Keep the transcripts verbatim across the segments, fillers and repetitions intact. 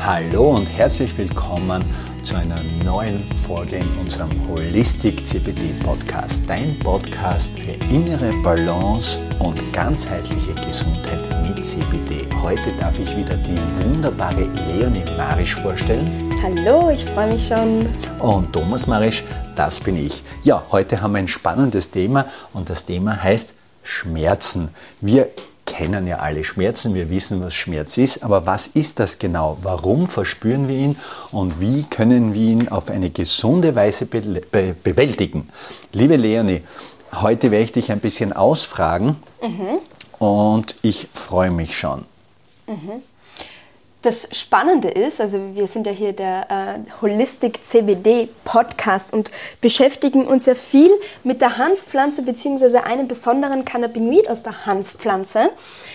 Hallo und herzlich willkommen zu einer neuen Folge in unserem Holistic C B D Podcast. Dein Podcast für innere Balance und ganzheitliche Gesundheit mit C B D. Heute darf ich wieder die wunderbare Leonie Marisch vorstellen. Hallo, ich freue mich schon. Und Thomas Marisch, das bin ich. Ja, heute haben wir ein spannendes Thema und das Thema heißt Schmerzen. Wir kennen ja alle Schmerzen, wir wissen, was Schmerz ist, aber was ist das genau? Warum verspüren wir ihn und wie können wir ihn auf eine gesunde Weise be- be- bewältigen? Liebe Leonie, heute werde ich dich ein bisschen ausfragen mhm. und ich freue mich schon. Mhm. Das Spannende ist, also wir sind ja hier der äh, Holistic C B D Podcast und beschäftigen uns ja viel mit der Hanfpflanze bzw. einem besonderen Cannabinoid aus der Hanfpflanze.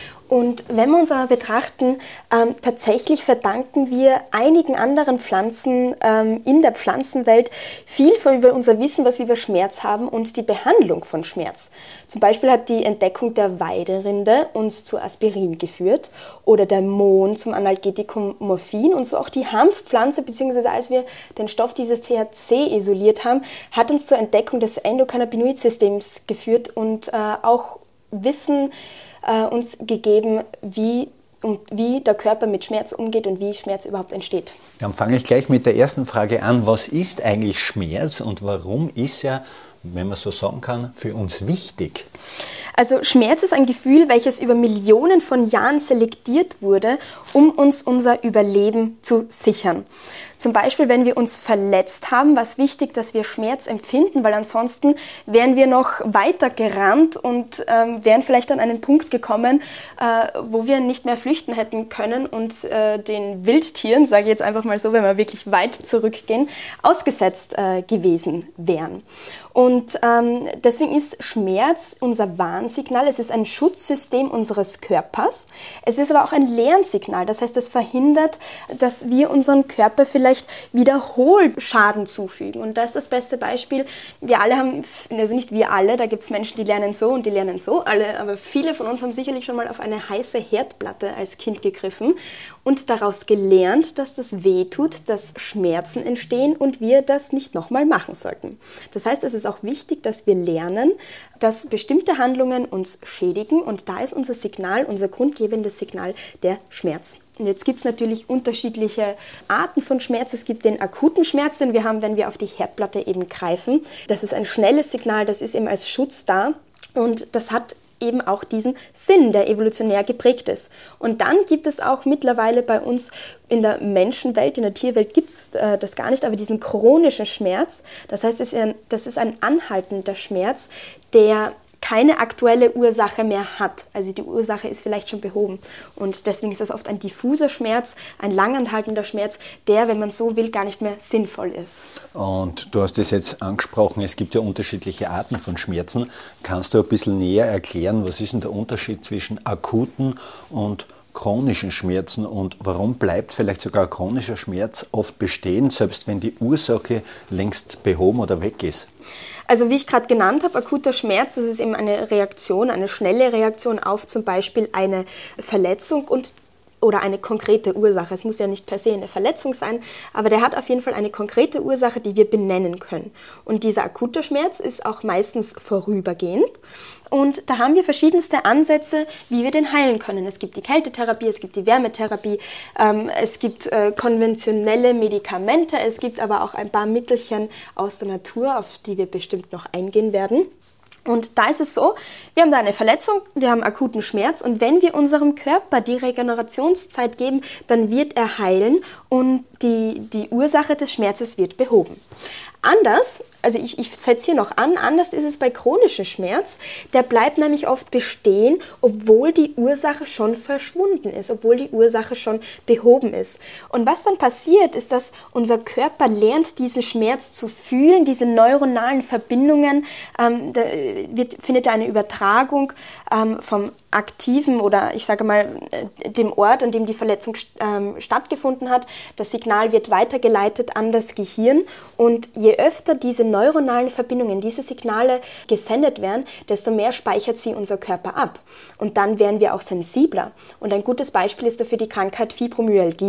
Und wenn wir uns aber betrachten, ähm, tatsächlich verdanken wir einigen anderen Pflanzen ähm, in der Pflanzenwelt viel von über unser Wissen, was wir über Schmerz haben und die Behandlung von Schmerz. Zum Beispiel hat die Entdeckung der Weiderinde uns zu Aspirin geführt oder der Mohn zum Analgetikum Morphin und so auch die Hanfpflanze, beziehungsweise als wir den Stoff dieses T H C isoliert haben, hat uns zur Entdeckung des Endokannabinoid-Systems geführt und äh, auch Wissen äh, uns gegeben, wie, um, wie der Körper mit Schmerz umgeht und wie Schmerz überhaupt entsteht. Dann fange ich gleich mit der ersten Frage an. Was ist eigentlich Schmerz und warum ist er, wenn man so sagen kann, für uns wichtig? Also Schmerz ist ein Gefühl, welches über Millionen von Jahren selektiert wurde, um uns unser Überleben zu sichern. Zum Beispiel, wenn wir uns verletzt haben, war es wichtig, dass wir Schmerz empfinden, weil ansonsten wären wir noch weiter gerannt und ähm, wären vielleicht an einen Punkt gekommen, äh, wo wir nicht mehr flüchten hätten können und äh, den Wildtieren, sage ich jetzt einfach mal so, wenn wir wirklich weit zurückgehen, ausgesetzt äh, gewesen wären. Und ähm, deswegen ist Schmerz unser Warnsignal. Es ist ein Schutzsystem unseres Körpers. Es ist aber auch ein Lernsignal. Das heißt, es verhindert, dass wir unseren Körper vielleicht wiederholt Schaden zufügen. Und das ist das beste Beispiel. Wir alle haben, also nicht wir alle, da gibt es Menschen, die lernen so und die lernen so, alle, aber viele von uns haben sicherlich schon mal auf eine heiße Herdplatte als Kind gegriffen und daraus gelernt, dass das wehtut, dass Schmerzen entstehen und wir das nicht nochmal machen sollten. Das heißt, es ist auch wichtig, dass wir lernen, dass bestimmte Handlungen uns schädigen und da ist unser Signal, unser grundgebendes Signal der Schmerz. Und jetzt gibt es natürlich unterschiedliche Arten von Schmerz. Es gibt den akuten Schmerz, den wir haben, wenn wir auf die Herdplatte eben greifen. Das ist ein schnelles Signal, das ist eben als Schutz da und das hat eben auch diesen Sinn, der evolutionär geprägt ist. Und dann gibt es auch mittlerweile bei uns in der Menschenwelt, in der Tierwelt gibt es äh, das gar nicht, aber diesen chronischen Schmerz, das heißt, es ist ein, das ist ein anhaltender Schmerz, der keine aktuelle Ursache mehr hat. Also die Ursache ist vielleicht schon behoben. Und deswegen ist das oft ein diffuser Schmerz, ein langanhaltender Schmerz, der, wenn man so will, gar nicht mehr sinnvoll ist. Und du hast es jetzt angesprochen, es gibt ja unterschiedliche Arten von Schmerzen. Kannst du ein bisschen näher erklären, was ist denn der Unterschied zwischen akuten und chronischen Schmerzen und warum bleibt vielleicht sogar ein chronischer Schmerz oft bestehen, selbst wenn die Ursache längst behoben oder weg ist? Also wie ich gerade genannt habe, akuter Schmerz, das ist eben eine Reaktion, eine schnelle Reaktion auf zum Beispiel eine Verletzung und oder eine konkrete Ursache. Es muss ja nicht per se eine Verletzung sein, aber der hat auf jeden Fall eine konkrete Ursache, die wir benennen können. Und dieser akute Schmerz ist auch meistens vorübergehend. Und da haben wir verschiedenste Ansätze, wie wir den heilen können. Es gibt die Kältetherapie, es gibt die Wärmetherapie, ähm, es gibt äh, konventionelle Medikamente, es gibt aber auch ein paar Mittelchen aus der Natur, auf die wir bestimmt noch eingehen werden. Und da ist es so, wir haben da eine Verletzung, wir haben akuten Schmerz und wenn wir unserem Körper die Regenerationszeit geben, dann wird er heilen und die, die Ursache des Schmerzes wird behoben. Anders, also ich, ich setze hier noch an, anders ist es bei chronischem Schmerz, der bleibt nämlich oft bestehen, obwohl die Ursache schon verschwunden ist, obwohl die Ursache schon behoben ist. Und was dann passiert, ist, dass unser Körper lernt, diesen Schmerz zu fühlen, diese neuronalen Verbindungen, ähm, da wird, findet eine Übertragung ähm, vom aktiven oder ich sage mal dem Ort, an dem die Verletzung ähm, stattgefunden hat. Das Signal wird weitergeleitet an das Gehirn und je öfter diese neuronalen Verbindungen, diese Signale gesendet werden, desto mehr speichert sie unser Körper ab. Und dann werden wir auch sensibler. Und ein gutes Beispiel ist dafür die Krankheit Fibromyalgie.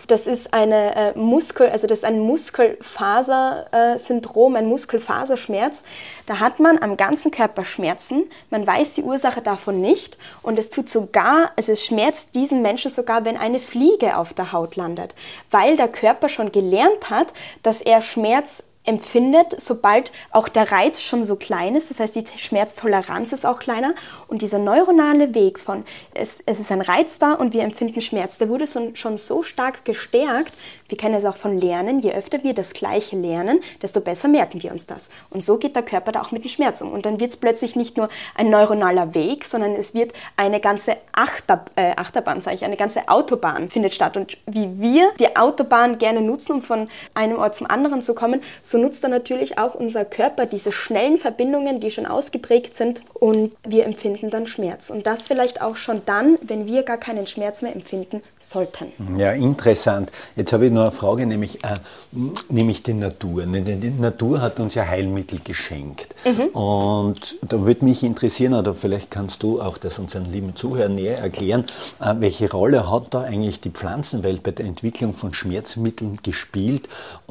Das ist eine äh, Muskel, also das ist ein Muskelfasersyndrom, äh, ein Muskelfaserschmerz. Da hat man am ganzen Körper Schmerzen, man weiß die Ursache davon nicht und es tut sogar, also es schmerzt diesen Menschen sogar, wenn eine Fliege auf der Haut landet, weil der Körper schon gelernt hat, dass er Schmerz empfindet, sobald auch der Reiz schon so klein ist, das heißt die Schmerztoleranz ist auch kleiner und dieser neuronale Weg von es, es ist ein Reiz da und wir empfinden Schmerz, der wurde so, schon so stark gestärkt, wir kennen es auch von Lernen, je öfter wir das Gleiche lernen, desto besser merken wir uns das und so geht der Körper da auch mit dem Schmerz um und dann wird es plötzlich nicht nur ein neuronaler Weg, sondern es wird eine ganze Achter, äh, Achterbahn, sage ich, eine ganze Autobahn findet statt und wie wir die Autobahn gerne nutzen, um von einem Ort zum anderen zu kommen, so nutzt dann natürlich auch unser Körper diese schnellen Verbindungen, die schon ausgeprägt sind und wir empfinden dann Schmerz. Und das vielleicht auch schon dann, wenn wir gar keinen Schmerz mehr empfinden sollten. Ja, interessant. Jetzt habe ich noch eine Frage, nämlich, äh, nämlich die Natur. Die Natur hat uns ja Heilmittel geschenkt. Mhm. Und da würde mich interessieren, oder vielleicht kannst du auch das unseren lieben Zuhörern näher erklären, äh, welche Rolle hat da eigentlich die Pflanzenwelt bei der Entwicklung von Schmerzmitteln gespielt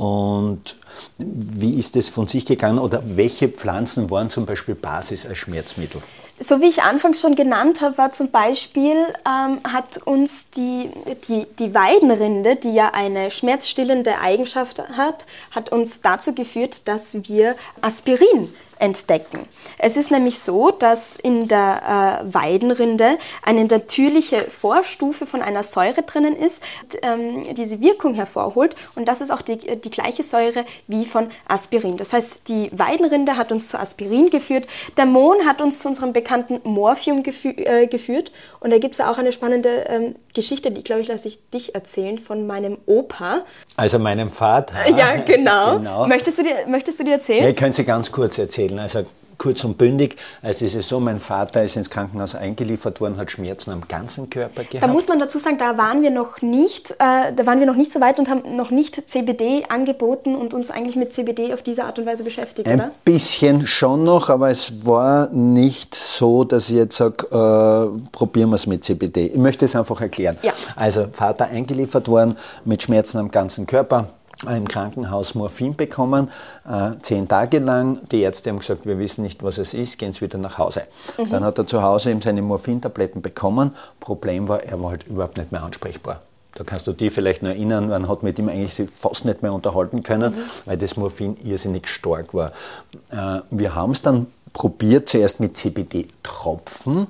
und wie ist es von sich gegangen oder welche Pflanzen waren zum Beispiel Basis als Schmerzmittel? So wie ich anfangs schon genannt habe, war zum Beispiel, ähm, hat uns die, die, die Weidenrinde, die ja eine schmerzstillende Eigenschaft hat, hat uns dazu geführt, dass wir Aspirin entdecken. Es ist nämlich so, dass in der äh, Weidenrinde eine natürliche Vorstufe von einer Säure drinnen ist, die ähm, diese Wirkung hervorholt und das ist auch die, die gleiche Säure wie von Aspirin. Das heißt, die Weidenrinde hat uns zu Aspirin geführt, der Mohn hat uns zu unserem bekannten Morphium gefü- äh, geführt und da gibt es ja auch eine spannende ähm, Geschichte, die, glaube ich, lasse ich dich erzählen, von meinem Opa. Also meinem Vater. Ja, genau. genau. Möchtest du dir, möchtest du dir erzählen? Ja, ich könnte sie ganz kurz erzählen. Also kurz und bündig. Also es ist so, mein Vater ist ins Krankenhaus eingeliefert worden, hat Schmerzen am ganzen Körper gehabt. Da muss man dazu sagen, da waren wir noch nicht, äh, da waren wir noch nicht so weit und haben noch nicht C B D angeboten und uns eigentlich mit C B D auf diese Art und Weise beschäftigt, Ein oder? Ein bisschen schon noch, aber es war nicht so, dass ich jetzt sage, äh, probieren wir es mit C B D. Ich möchte es einfach erklären. Ja. Also Vater eingeliefert worden mit Schmerzen am ganzen Körper. Im Krankenhaus Morphin bekommen, äh, zehn Tage lang. Die Ärzte haben gesagt, wir wissen nicht, was es ist, gehen Sie wieder nach Hause. Mhm. Dann hat er zu Hause eben seine Morphintabletten bekommen. Problem war, er war halt überhaupt nicht mehr ansprechbar. Da kannst du dich vielleicht noch erinnern, man hat mit ihm eigentlich sich fast nicht mehr unterhalten können, mhm. weil das Morphin irrsinnig stark war. Äh, wir haben es dann probiert, zuerst mit C B D-Tropfen.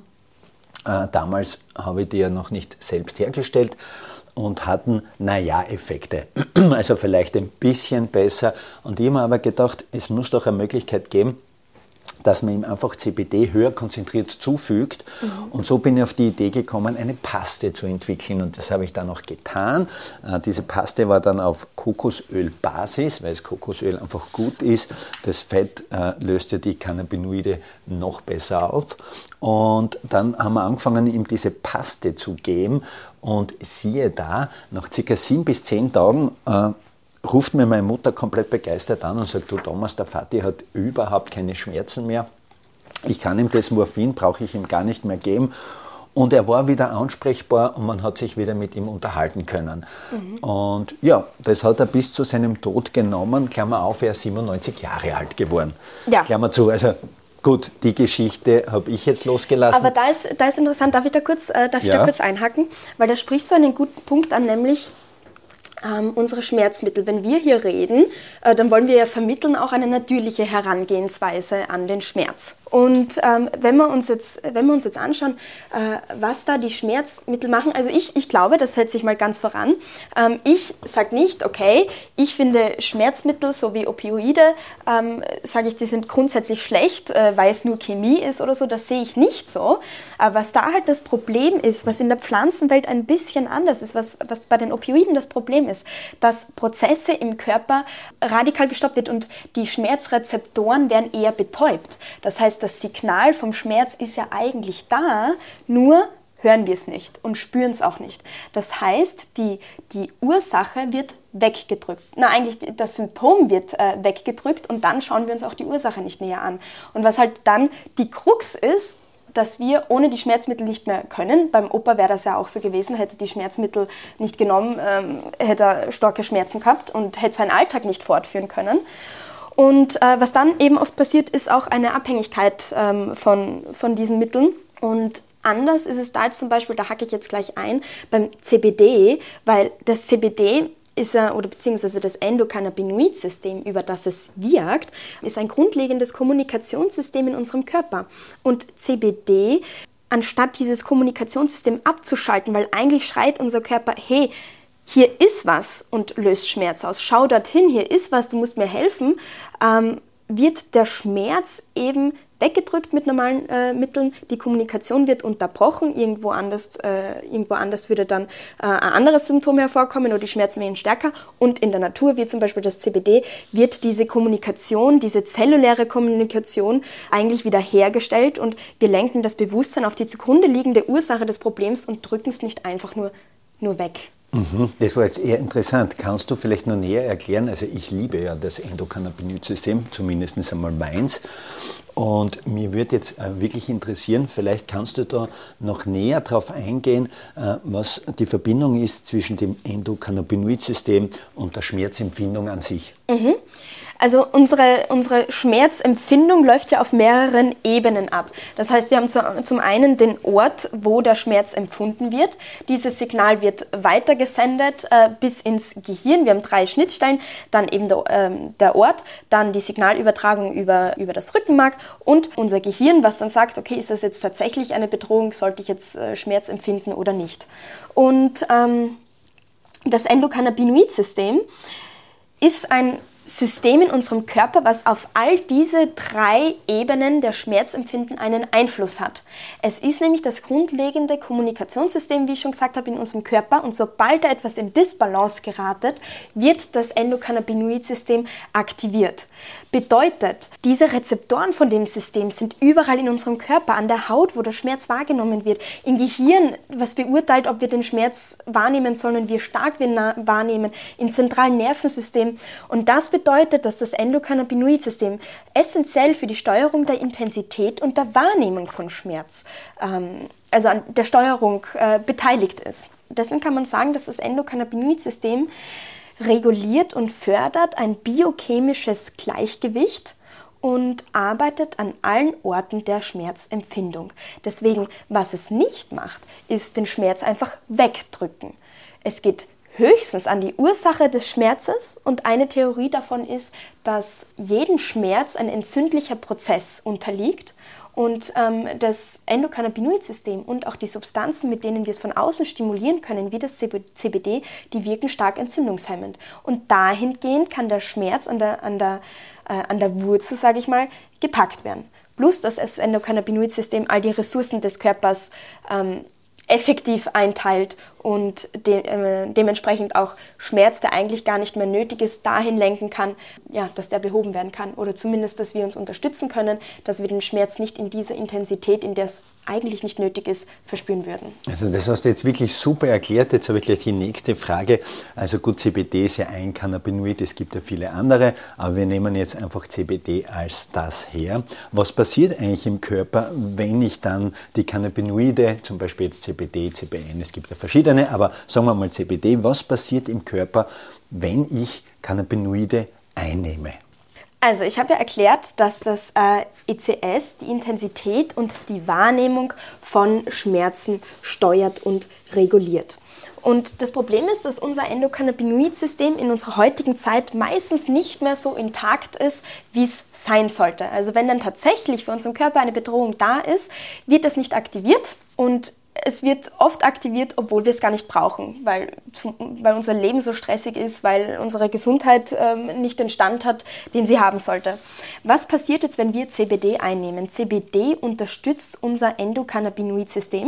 Äh, damals habe ich die ja noch nicht selbst hergestellt. Und hatten, naja, Effekte. Also vielleicht ein bisschen besser. Und ich habe mir aber gedacht, es muss doch eine Möglichkeit geben, dass man ihm einfach C B D höher konzentriert zufügt. Mhm. Und so bin ich auf die Idee gekommen, eine Paste zu entwickeln. Und das habe ich dann auch getan. Äh, diese Paste war dann auf Kokosölbasis, weil das Kokosöl einfach gut ist. Das Fett äh, löst ja die Cannabinoide noch besser auf. Und dann haben wir angefangen, ihm diese Paste zu geben. Und siehe da, nach circa sieben bis zehn Tagen äh, ruft mir meine Mutter komplett begeistert an und sagt, du Thomas, der Vati hat überhaupt keine Schmerzen mehr. Ich kann ihm das Morphin, brauche ich ihm gar nicht mehr geben. Und er war wieder ansprechbar und man hat sich wieder mit ihm unterhalten können. Mhm. Und ja, das hat er bis zu seinem Tod genommen. Klammer auf, er ist siebenundneunzig Jahre alt geworden. Ja. Klammer zu, also gut, die Geschichte habe ich jetzt losgelassen. Aber da ist, da ist interessant, darf ich da kurz, äh, darf ja. ich da kurz einhaken? Weil da sprichst du einen guten Punkt an, nämlich Ähm, unsere Schmerzmittel. Wenn wir hier reden, äh, dann wollen wir ja vermitteln auch eine natürliche Herangehensweise an den Schmerz. Und ähm, wenn wir uns jetzt, wenn wir uns jetzt anschauen, äh, was da die Schmerzmittel machen, also ich, ich glaube, das setze ich mal ganz voran. Ähm, ich sage nicht, okay, ich finde Schmerzmittel so wie Opioide, ähm, sage ich, die sind grundsätzlich schlecht, äh, weil es nur Chemie ist oder so, das sehe ich nicht so. Aber was da halt das Problem ist, was in der Pflanzenwelt ein bisschen anders ist, was, was bei den Opioiden das Problem ist, dass Prozesse im Körper radikal gestoppt wird und die Schmerzrezeptoren werden eher betäubt. Das heißt, das Signal vom Schmerz ist ja eigentlich da, nur hören wir es nicht und spüren es auch nicht. Das heißt, die, die Ursache wird weggedrückt. Na, eigentlich das Symptom wird äh, weggedrückt und dann schauen wir uns auch die Ursache nicht näher an. Und was halt dann die Krux ist, dass wir ohne die Schmerzmittel nicht mehr können. Beim Opa wäre das ja auch so gewesen, hätte die Schmerzmittel nicht genommen, ähm, hätte er starke Schmerzen gehabt und hätte seinen Alltag nicht fortführen können. Und äh, was dann eben oft passiert, ist auch eine Abhängigkeit ähm, von, von diesen Mitteln. Und anders ist es da jetzt zum Beispiel, da hacke ich jetzt gleich ein, beim C B D, weil das C B D ist ja, oder beziehungsweise das Endokannabinoid-System, über das es wirkt, ist ein grundlegendes Kommunikationssystem in unserem Körper. Und C B D, anstatt dieses Kommunikationssystem abzuschalten, weil eigentlich schreit unser Körper, hey, hier ist was und löst Schmerz aus, schau dorthin, hier ist was, du musst mir helfen, ähm, wird der Schmerz eben weggedrückt mit normalen äh, Mitteln, die Kommunikation wird unterbrochen, irgendwo anders, äh, irgendwo anders würde dann äh, ein anderes Symptom hervorkommen oder die Schmerzen werden stärker und in der Natur, wie zum Beispiel das C B D, wird diese Kommunikation, diese zelluläre Kommunikation eigentlich wieder hergestellt und wir lenken das Bewusstsein auf die zugrunde liegende Ursache des Problems und drücken es nicht einfach nur, nur weg. Mhm, das war jetzt eher interessant. Kannst du vielleicht noch näher erklären? Also ich liebe ja das Endokannabinoid-System, zumindest einmal meins. Und mir würde jetzt wirklich interessieren, vielleicht kannst du da noch näher darauf eingehen, was die Verbindung ist zwischen dem Endokannabinoid-System und der Schmerzempfindung an sich. Mhm. Also unsere, unsere Schmerzempfindung läuft ja auf mehreren Ebenen ab. Das heißt, wir haben zu, zum einen den Ort, wo der Schmerz empfunden wird. Dieses Signal wird weitergesendet äh, bis ins Gehirn. Wir haben drei Schnittstellen, dann eben der, äh, der Ort, dann die Signalübertragung über, über das Rückenmark und unser Gehirn, was dann sagt, okay, ist das jetzt tatsächlich eine Bedrohung, sollte ich jetzt äh, Schmerz empfinden oder nicht. Und ähm, das Endokannabinoid-System ist ein System in unserem Körper, was auf all diese drei Ebenen der Schmerzempfinden einen Einfluss hat. Es ist nämlich das grundlegende Kommunikationssystem, wie ich schon gesagt habe, in unserem Körper und sobald da etwas in Disbalance geratet, wird das Endokannabinoid-System aktiviert. Bedeutet, diese Rezeptoren von dem System sind überall in unserem Körper, an der Haut, wo der Schmerz wahrgenommen wird, im Gehirn, was beurteilt, ob wir den Schmerz wahrnehmen sollen und wie stark wir wahrnehmen, im zentralen Nervensystem und das bedeutet, dass das Endokannabinoid-System essentiell für die Steuerung der Intensität und der Wahrnehmung von Schmerz, ähm, also an der Steuerung äh, beteiligt ist. Deswegen kann man sagen, dass das Endokannabinoid-System reguliert und fördert ein biochemisches Gleichgewicht und arbeitet an allen Orten der Schmerzempfindung. Deswegen, was es nicht macht, ist den Schmerz einfach wegdrücken. Es geht höchstens an die Ursache des Schmerzes und eine Theorie davon ist, dass jedem Schmerz ein entzündlicher Prozess unterliegt und ähm, das Endokannabinoid-System und auch die Substanzen, mit denen wir es von außen stimulieren können, wie das C B D, die wirken stark entzündungshemmend. Und dahingehend kann der Schmerz an der, an der, äh, an der Wurzel, sage ich mal, gepackt werden. Plus, dass das Endokannabinoid-System all die Ressourcen des Körpers ähm, effektiv einteilt und de, äh, dementsprechend auch Schmerz, der eigentlich gar nicht mehr nötig ist, dahin lenken kann, ja, dass der behoben werden kann oder zumindest, dass wir uns unterstützen können, dass wir den Schmerz nicht in dieser Intensität, in der es eigentlich nicht nötig ist, verspüren würden. Also das hast du jetzt wirklich super erklärt. Jetzt habe ich gleich die nächste Frage. Also gut, C B D ist ja ein Cannabinoid, es gibt ja viele andere, aber wir nehmen jetzt einfach C B D als das her. Was passiert eigentlich im Körper, wenn ich dann die Cannabinoide, zum Beispiel jetzt C B D, C B N, es gibt ja verschiedene, aber sagen wir mal C B D, was passiert im Körper, wenn ich Cannabinoide einnehme? Also ich habe ja erklärt, dass das äh, E C S die Intensität und die Wahrnehmung von Schmerzen steuert und reguliert. Und das Problem ist, dass unser Endokannabinoid-System in unserer heutigen Zeit meistens nicht mehr so intakt ist, wie es sein sollte. Also wenn dann tatsächlich für unseren Körper eine Bedrohung da ist, wird das nicht aktiviert und es wird oft aktiviert, obwohl wir es gar nicht brauchen, weil, weil unser Leben so stressig ist, weil unsere Gesundheit ähm, nicht den Stand hat, den sie haben sollte. Was passiert jetzt, wenn wir C B D einnehmen? C B D unterstützt unser Endokannabinoid-System,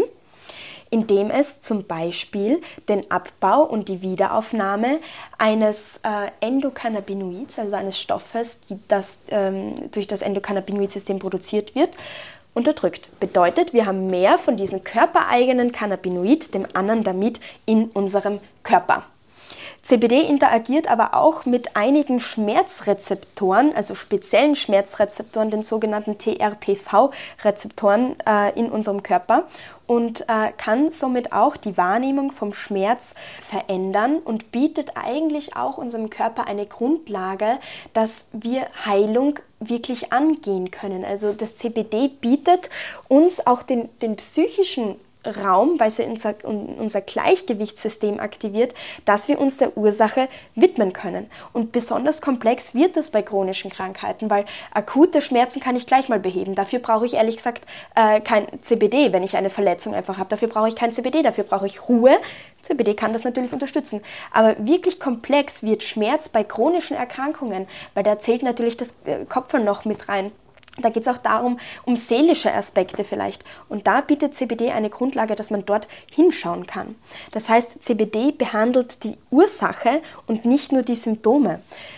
indem es zum Beispiel den Abbau und die Wiederaufnahme eines äh, Endokannabinoids, also eines Stoffes, die das, ähm, durch das Endokannabinoid-System produziert wird, unterdrückt. Bedeutet, wir haben mehr von diesem körpereigenen Cannabinoid, dem Anandamid, in unserem Körper. C B D interagiert aber auch mit einigen Schmerzrezeptoren, also speziellen Schmerzrezeptoren, den sogenannten T R P V-Rezeptoren äh, in unserem Körper und äh, kann somit auch die Wahrnehmung vom Schmerz verändern und bietet eigentlich auch unserem Körper eine Grundlage, dass wir Heilung wirklich angehen können. Also das C B D bietet uns auch den, den psychischen Raum, weil sie unser, unser Gleichgewichtssystem aktiviert, dass wir uns der Ursache widmen können. Und besonders komplex wird das bei chronischen Krankheiten, weil akute Schmerzen kann ich gleich mal beheben. Dafür brauche ich ehrlich gesagt äh, kein C B D, wenn ich eine Verletzung einfach habe. Dafür brauche ich kein C B D, dafür brauche ich Ruhe. C B D kann das natürlich unterstützen. Aber wirklich komplex wird Schmerz bei chronischen Erkrankungen, weil da zählt natürlich das Kopf noch mit rein. Da geht es auch darum, um seelische Aspekte vielleicht. Und da bietet C B D eine Grundlage, dass man dort hinschauen kann. Das heißt, C B D behandelt die Ursache und nicht nur die Symptome.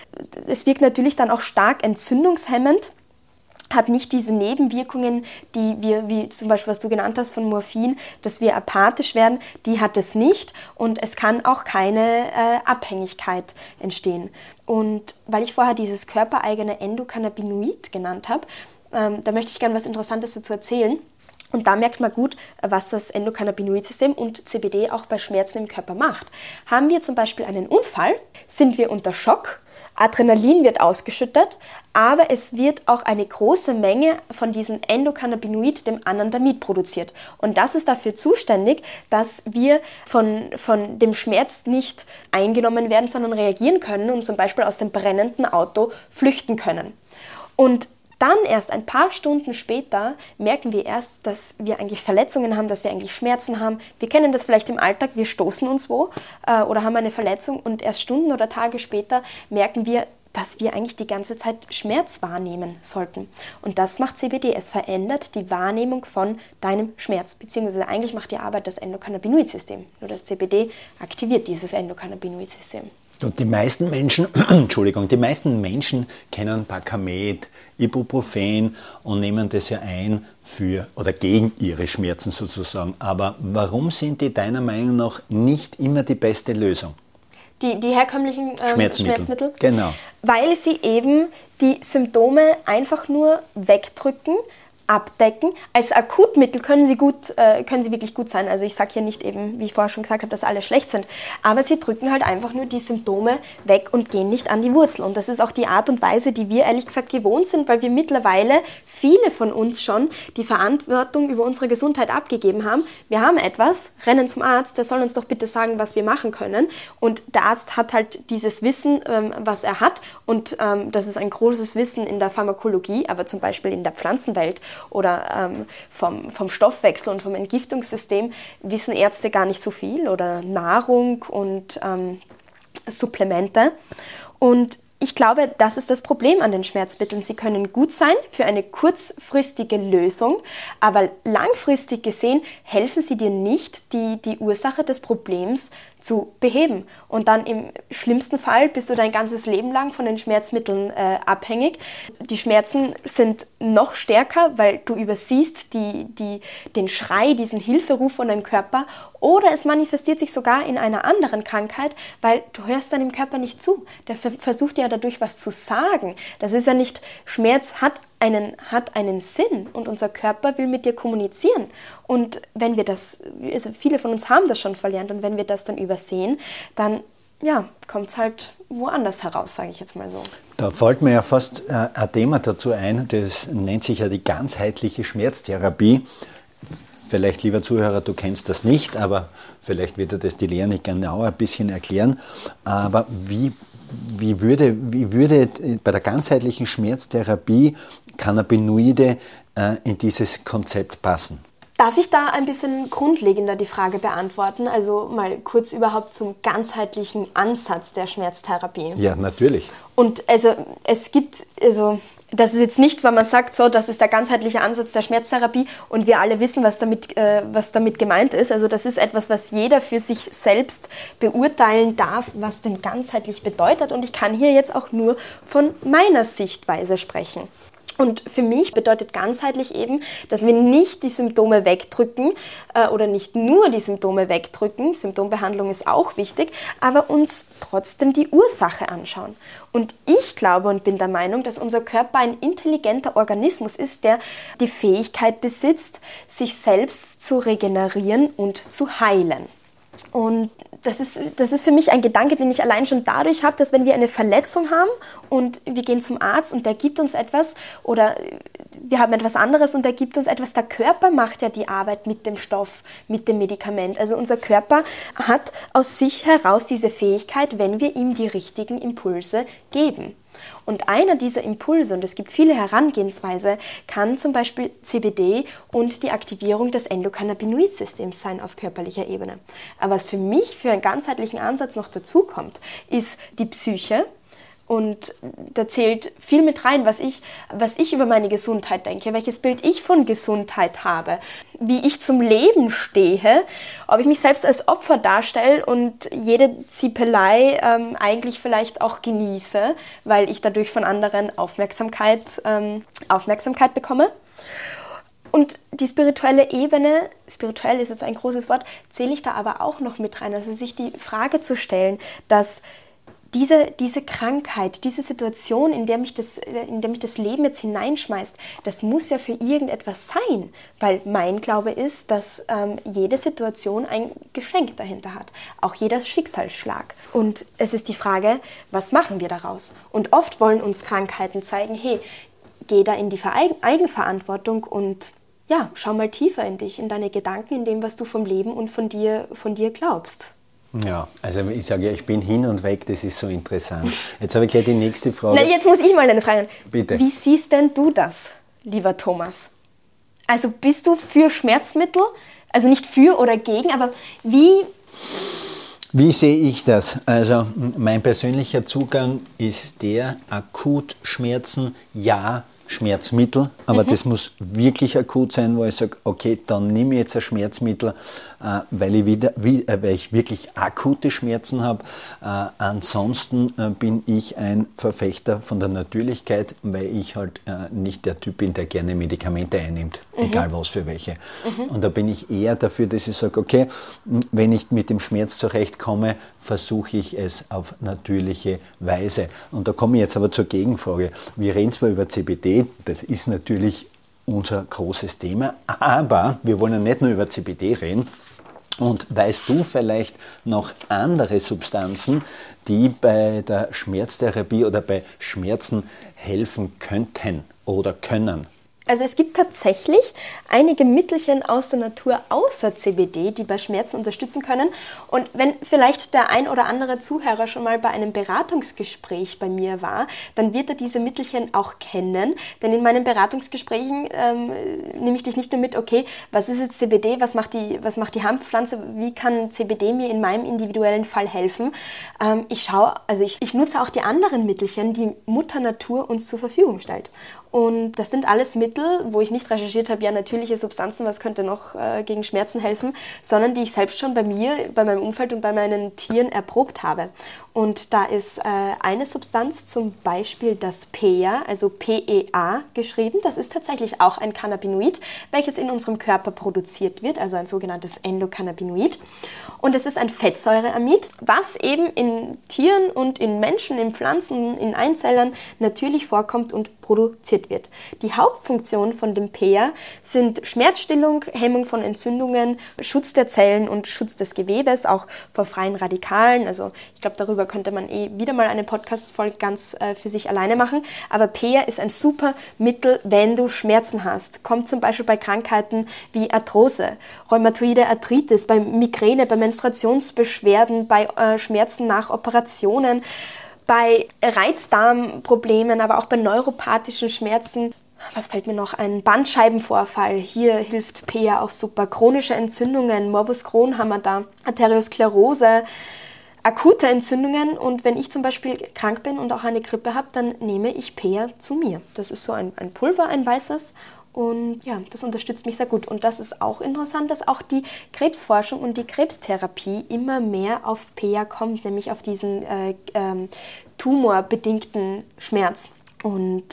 Es wirkt natürlich dann auch stark entzündungshemmend, hat nicht diese Nebenwirkungen, die wir, wie zum Beispiel, was du genannt hast von Morphin, dass wir apathisch werden, die hat es nicht und es kann auch keine äh, Abhängigkeit entstehen. Und weil ich vorher dieses körpereigene Endokannabinoid genannt habe, ähm, da möchte ich gerne was Interessantes dazu erzählen. Und da merkt man gut, was das Endokannabinoid-System und C B D auch bei Schmerzen im Körper macht. Haben wir zum Beispiel einen Unfall, sind wir unter Schock, Adrenalin wird ausgeschüttet, aber es wird auch eine große Menge von diesem Endokannabinoid, dem Anandamid, produziert. Und das ist dafür zuständig, dass wir von, von dem Schmerz nicht eingenommen werden, sondern reagieren können und zum Beispiel aus dem brennenden Auto flüchten können. Und dann erst ein paar Stunden später merken wir erst, dass wir eigentlich Verletzungen haben, dass wir eigentlich Schmerzen haben. Wir kennen das vielleicht im Alltag, wir stoßen uns wo äh, oder haben eine Verletzung und erst Stunden oder Tage später merken wir, dass wir eigentlich die ganze Zeit Schmerz wahrnehmen sollten. Und das macht C B D. Es verändert die Wahrnehmung von deinem Schmerz, beziehungsweise eigentlich macht die Arbeit das Endokannabinoid-System. Nur das C B D aktiviert dieses Endokannabinoid-System. Und die meisten Menschen, Entschuldigung, die meisten Menschen kennen Pacamet, Ibuprofen und nehmen das ja ein für oder gegen ihre Schmerzen sozusagen. Aber warum sind die deiner Meinung nach nicht immer die beste Lösung? Die, die herkömmlichen ähm, Schmerzmittel. Schmerzmittel? Genau. Weil sie eben die Symptome einfach nur wegdrücken, abdecken. Als Akutmittel können sie gut, äh, können sie wirklich gut sein. Also ich sage hier nicht eben, wie ich vorher schon gesagt habe, dass alle schlecht sind, aber sie drücken halt einfach nur die Symptome weg und gehen nicht an die Wurzel. Und das ist auch die Art und Weise, die wir ehrlich gesagt gewohnt sind, weil wir mittlerweile, viele von uns schon, die Verantwortung über unsere Gesundheit abgegeben haben. Wir haben etwas, rennen zum Arzt, der soll uns doch bitte sagen, was wir machen können. Und der Arzt hat halt dieses Wissen, ähm, was er hat. Und ähm, das ist ein großes Wissen in der Pharmakologie, aber zum Beispiel in der Pflanzenwelt oder ähm, vom, vom Stoffwechsel und vom Entgiftungssystem wissen Ärzte gar nicht so viel oder Nahrung und ähm, Supplemente. Und ich glaube, das ist das Problem an den Schmerzmitteln. Sie können gut sein für eine kurzfristige Lösung, aber langfristig gesehen helfen sie dir nicht, die, die Ursache des Problems zu beheben. Und dann im schlimmsten Fall bist du dein ganzes Leben lang von den Schmerzmitteln äh, abhängig. Die Schmerzen sind noch stärker, weil du übersiehst die, die, den Schrei, diesen Hilferuf von deinem Körper. Oder es manifestiert sich sogar in einer anderen Krankheit, weil du hörst deinem Körper nicht zu. Der versucht ja dadurch was zu sagen. Das ist ja nicht, Schmerz hat einen, hat einen Sinn und unser Körper will mit dir kommunizieren. Und wenn wir das, also viele von uns haben das schon verlernt und wenn wir das dann übersehen, dann ja, kommt es halt woanders heraus, sage ich jetzt mal so. Da fällt mir ja fast äh, ein Thema dazu ein, das nennt sich ja die ganzheitliche Schmerztherapie. Vielleicht, lieber Zuhörer, du kennst das nicht, aber vielleicht wird dir das die Lea nicht genauer ein bisschen erklären. Aber wie, wie, würde, wie würde bei der ganzheitlichen Schmerztherapie Cannabinoide äh, in dieses Konzept passen? Darf ich da ein bisschen grundlegender die Frage beantworten? Also mal kurz überhaupt zum ganzheitlichen Ansatz der Schmerztherapie. Ja, natürlich. Und also es gibt, also das ist jetzt nicht, wenn man sagt, so, das ist der ganzheitliche Ansatz der Schmerztherapie und wir alle wissen, was damit, äh, was damit gemeint ist. Also das ist etwas, was jeder für sich selbst beurteilen darf, was denn ganzheitlich bedeutet. Und ich kann hier jetzt auch nur von meiner Sichtweise sprechen. Und für mich bedeutet ganzheitlich eben, dass wir nicht die Symptome wegdrücken äh, oder nicht nur die Symptome wegdrücken, Symptombehandlung ist auch wichtig, aber uns trotzdem die Ursache anschauen. Und ich glaube und bin der Meinung, dass unser Körper ein intelligenter Organismus ist, der die Fähigkeit besitzt, sich selbst zu regenerieren und zu heilen. Und das ist, das ist für mich ein Gedanke, den ich allein schon dadurch habe, dass wenn wir eine Verletzung haben und wir gehen zum Arzt und der gibt uns etwas oder wir haben etwas anderes und der gibt uns etwas, der Körper macht ja die Arbeit mit dem Stoff, mit dem Medikament. Also unser Körper hat aus sich heraus diese Fähigkeit, wenn wir ihm die richtigen Impulse geben. Und einer dieser Impulse, und es gibt viele Herangehensweise, kann zum Beispiel C B D und die Aktivierung des Endokannabinoid-Systems sein auf körperlicher Ebene. Aber was für mich für einen ganzheitlichen Ansatz noch dazu kommt, ist die Psyche. Und da zählt viel mit rein, was ich, was ich über meine Gesundheit denke, welches Bild ich von Gesundheit habe, wie ich zum Leben stehe, ob ich mich selbst als Opfer darstelle und jede Ziepelei ähm, eigentlich vielleicht auch genieße, weil ich dadurch von anderen Aufmerksamkeit, ähm, Aufmerksamkeit bekomme. Und die spirituelle Ebene, spirituell ist jetzt ein großes Wort, zähle ich da aber auch noch mit rein. Also sich die Frage zu stellen, dass Diese, diese Krankheit, diese Situation, in der, mich das, in der mich das Leben jetzt hineinschmeißt, das muss ja für irgendetwas sein, weil mein Glaube ist, dass ähm, jede Situation ein Geschenk dahinter hat, auch jeder Schicksalsschlag. Und es ist die Frage, was machen wir daraus? Und oft wollen uns Krankheiten zeigen, hey, geh da in die Verein- Eigenverantwortung und ja, schau mal tiefer in dich, in deine Gedanken, in dem, was du vom Leben und von dir, von dir glaubst. Ja, also ich sage ja, ich bin hin und weg, das ist so interessant. Jetzt habe ich gleich die nächste Frage. Na, jetzt muss ich mal eine Frage. Bitte. Wie siehst denn du das, lieber Thomas? Also bist du für Schmerzmittel? Also nicht für oder gegen, aber wie... Wie sehe ich das? Also mein persönlicher Zugang ist der, akut Schmerzen, ja, Schmerzmittel, aber mhm. das muss wirklich akut sein, wo ich sage, okay, dann nehme ich jetzt ein Schmerzmittel, äh, weil, ich wieder, wie, äh, weil ich wirklich akute Schmerzen habe. Äh, ansonsten äh, bin ich ein Verfechter von der Natürlichkeit, weil ich halt äh, nicht der Typ bin, der gerne Medikamente einnimmt, mhm. egal was für welche. Mhm. Und da bin ich eher dafür, dass ich sage, okay, wenn ich mit dem Schmerz zurechtkomme, versuche ich es auf natürliche Weise. Und da komme ich jetzt aber zur Gegenfrage. Wir reden zwar über C B D, das ist natürlich unser großes Thema, aber wir wollen ja nicht nur über C B D reden. Und weißt du vielleicht noch andere Substanzen, die bei der Schmerztherapie oder bei Schmerzen helfen könnten oder können? Also es gibt tatsächlich einige Mittelchen aus der Natur außer C B D, die bei Schmerzen unterstützen können. Und wenn vielleicht der ein oder andere Zuhörer schon mal bei einem Beratungsgespräch bei mir war, dann wird er diese Mittelchen auch kennen. Denn in meinen Beratungsgesprächen ähm, nehme ich dich nicht nur mit, okay, was ist jetzt C B D, was macht die, was macht die Hanfpflanze, wie kann C B D mir in meinem individuellen Fall helfen. Ähm, ich schaue, also ich, ich nutze auch die anderen Mittelchen, die Mutter Natur uns zur Verfügung stellt. Und das sind alles Mittel, wo ich nicht recherchiert habe, ja, natürliche Substanzen, was könnte noch äh, gegen Schmerzen helfen, sondern die ich selbst schon bei mir, bei meinem Umfeld und bei meinen Tieren erprobt habe. Und da ist äh, eine Substanz, zum Beispiel das P E A, also P E A geschrieben. Das ist tatsächlich auch ein Cannabinoid, welches in unserem Körper produziert wird, also ein sogenanntes Endokannabinoid. Und es ist ein Fettsäureamid, was eben in Tieren und in Menschen, in Pflanzen, in Einzellern natürlich vorkommt und produziert wird. Die Hauptfunktion von dem P E A sind Schmerzstillung, Hemmung von Entzündungen, Schutz der Zellen und Schutz des Gewebes, auch vor freien Radikalen. Also ich glaube, darüber könnte man eh wieder mal eine Podcast-Folge ganz äh, für sich alleine machen. Aber P E A ist ein super Mittel, wenn du Schmerzen hast. Kommt zum Beispiel bei Krankheiten wie Arthrose, rheumatoide Arthritis, bei Migräne, bei Menstruationsbeschwerden, bei äh, Schmerzen nach Operationen, bei Reizdarmproblemen, aber auch bei neuropathischen Schmerzen. Was fällt mir noch ein? Bandscheibenvorfall. Hier hilft P E A auch super. Chronische Entzündungen, Morbus Crohn haben wir da, Arteriosklerose, akute Entzündungen. Und wenn ich zum Beispiel krank bin und auch eine Grippe habe, dann nehme ich P E A zu mir. Das ist so ein, ein Pulver, ein weißes. Und ja, das unterstützt mich sehr gut. Und das ist auch interessant, dass auch die Krebsforschung und die Krebstherapie immer mehr auf P E A kommt, nämlich auf diesen äh, ähm, tumorbedingten Schmerz. Und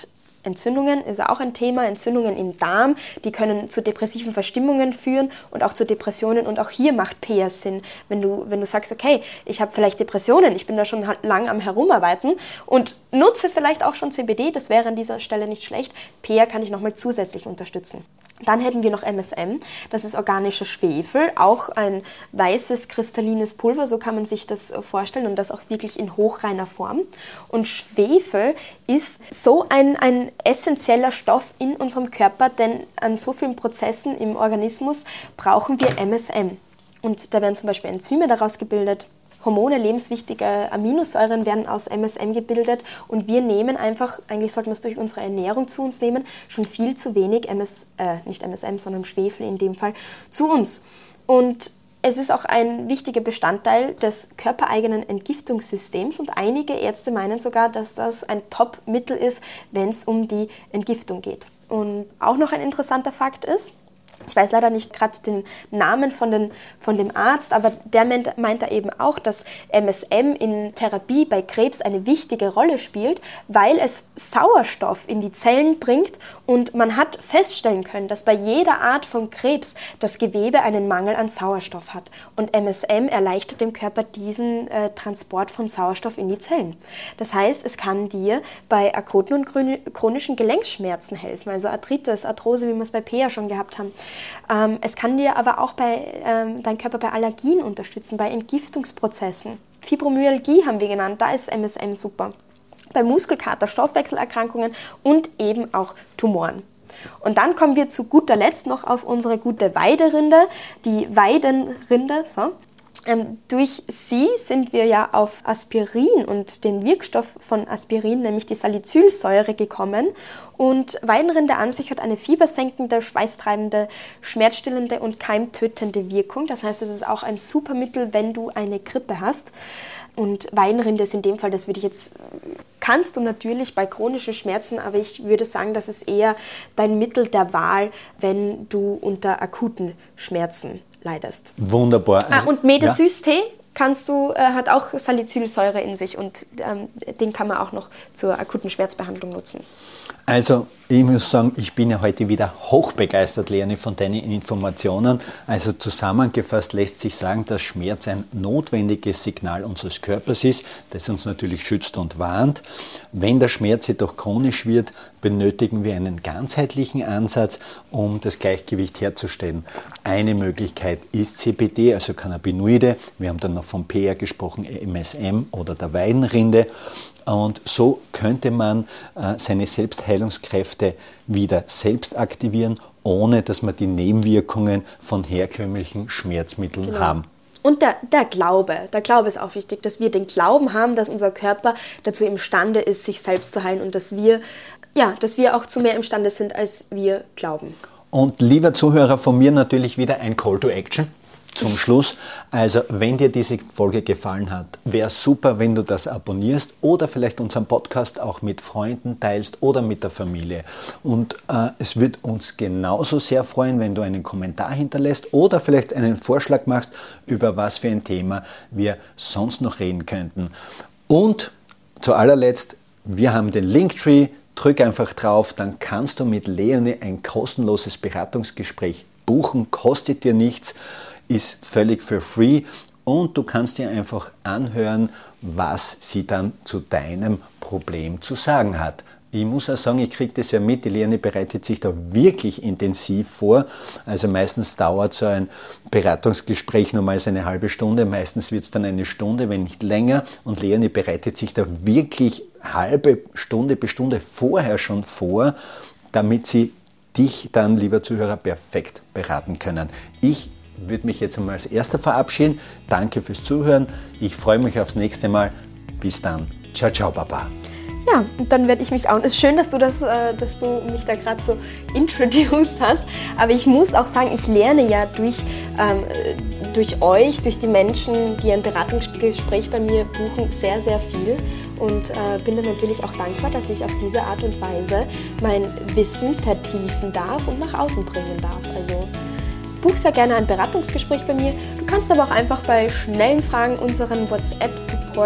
Entzündungen ist auch ein Thema, Entzündungen im Darm, die können zu depressiven Verstimmungen führen und auch zu Depressionen. Und auch hier macht P E A Sinn, wenn du, wenn du sagst, okay, ich habe vielleicht Depressionen, ich bin da schon lang am Herumarbeiten und nutze vielleicht auch schon C B D, das wäre an dieser Stelle nicht schlecht. P E A kann ich nochmal zusätzlich unterstützen. Dann hätten wir noch M S M, das ist organischer Schwefel, auch ein weißes, kristallines Pulver, so kann man sich das vorstellen und das auch wirklich in hochreiner Form. Und Schwefel ist so ein, ein essentieller Stoff in unserem Körper, denn an so vielen Prozessen im Organismus brauchen wir M S M. Und da werden zum Beispiel Enzyme daraus gebildet. Hormone, lebenswichtige Aminosäuren werden aus M S M gebildet und wir nehmen einfach, eigentlich sollten wir es durch unsere Ernährung zu uns nehmen, schon viel zu wenig M S, äh, nicht M S M, sondern Schwefel in dem Fall, zu uns. Und es ist auch ein wichtiger Bestandteil des körpereigenen Entgiftungssystems und einige Ärzte meinen sogar, dass das ein Top-Mittel ist, wenn es um die Entgiftung geht. Und auch noch ein interessanter Fakt ist, ich weiß leider nicht gerade den Namen von, den, von dem Arzt, aber der meint, meint da eben auch, dass M S M in Therapie bei Krebs eine wichtige Rolle spielt, weil es Sauerstoff in die Zellen bringt und man hat feststellen können, dass bei jeder Art von Krebs das Gewebe einen Mangel an Sauerstoff hat. Und M S M erleichtert dem Körper diesen äh, Transport von Sauerstoff in die Zellen. Das heißt, es kann dir bei akuten und chronischen Gelenkschmerzen helfen, also Arthritis, Arthrose, wie wir es bei P E A schon gehabt haben. Ähm, es kann dir aber auch bei ähm, deinem Körper bei Allergien unterstützen, bei Entgiftungsprozessen. Fibromyalgie haben wir genannt, da ist M S M super. Bei Muskelkater, Stoffwechselerkrankungen und eben auch Tumoren. Und dann kommen wir zu guter Letzt noch auf unsere gute Weiderinde, die Weidenrinde. So. Ähm, durch sie sind wir ja auf Aspirin und den Wirkstoff von Aspirin, nämlich die Salicylsäure, gekommen. Und Weidenrinde an sich hat eine fiebersenkende, schweißtreibende, schmerzstillende und keimtötende Wirkung. Das heißt, es ist auch ein super Mittel, wenn du eine Grippe hast. Und Weidenrinde ist in dem Fall, das würde ich jetzt, kannst du natürlich bei chronischen Schmerzen, aber ich würde sagen, das ist eher dein Mittel der Wahl, wenn du unter akuten Schmerzen leidest. Wunderbar. Ah, und Medesys-Tee kannst du, äh, hat auch Salicylsäure in sich und ähm, den kann man auch noch zur akuten Schmerzbehandlung nutzen. Also ich muss sagen, ich bin ja heute wieder hochbegeistert, Leonie, von deinen Informationen. Also zusammengefasst lässt sich sagen, dass Schmerz ein notwendiges Signal unseres Körpers ist, das uns natürlich schützt und warnt. Wenn der Schmerz jedoch chronisch wird, benötigen wir einen ganzheitlichen Ansatz, um das Gleichgewicht herzustellen. Eine Möglichkeit ist C B D, also Cannabinoide. Wir haben dann noch von P E A gesprochen, M S M oder der Weidenrinde. Und so könnte man äh, seine Selbstheilungskräfte wieder selbst aktivieren, ohne dass wir die Nebenwirkungen von herkömmlichen Schmerzmitteln genau. haben. Und der, der Glaube, der Glaube ist auch wichtig, dass wir den Glauben haben, dass unser Körper dazu imstande ist, sich selbst zu heilen und dass wir, ja, dass wir auch zu mehr imstande sind, als wir glauben. Und lieber Zuhörer, von mir natürlich wieder ein Call to Action. Zum Schluss, also wenn dir diese Folge gefallen hat, wäre es super, wenn du das abonnierst oder vielleicht unseren Podcast auch mit Freunden teilst oder mit der Familie. Und äh, es wird uns genauso sehr freuen, wenn du einen Kommentar hinterlässt oder vielleicht einen Vorschlag machst, über was für ein Thema wir sonst noch reden könnten. Und zu allerletzt, wir haben den Linktree, drück einfach drauf, dann kannst du mit Leonie ein kostenloses Beratungsgespräch buchen, kostet dir nichts, ist völlig for free und du kannst dir einfach anhören, was sie dann zu deinem Problem zu sagen hat. Ich muss auch sagen, ich kriege das ja mit, die Leonie bereitet sich da wirklich intensiv vor. Also meistens dauert so ein Beratungsgespräch normalerweise eine halbe Stunde, meistens wird es dann eine Stunde, wenn nicht länger. Und Leonie bereitet sich da wirklich halbe Stunde bis Stunde vorher schon vor, damit sie dich dann, lieber Zuhörer, perfekt beraten können. Ich würde mich jetzt einmal als Erster verabschieden. Danke fürs Zuhören. Ich freue mich aufs nächste Mal. Bis dann. Ciao, ciao, Baba. Ja, und dann werde ich mich auch. Es ist schön, dass du, das, äh, dass du mich da gerade so introduced hast. Aber ich muss auch sagen, ich lerne ja durch, ähm, durch euch, durch die Menschen, die ein Beratungsgespräch bei mir buchen, sehr, sehr viel. Und äh, bin dann natürlich auch dankbar, dass ich auf diese Art und Weise mein Wissen vertiefen darf und nach außen bringen darf. Also buch sehr gerne ein Beratungsgespräch bei mir. Du kannst aber auch einfach bei schnellen Fragen unseren WhatsApp-Support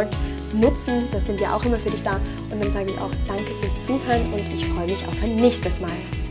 nutzen. Da sind wir auch immer für dich da. Und dann sage ich auch danke fürs Zuhören und ich freue mich auf ein nächstes Mal.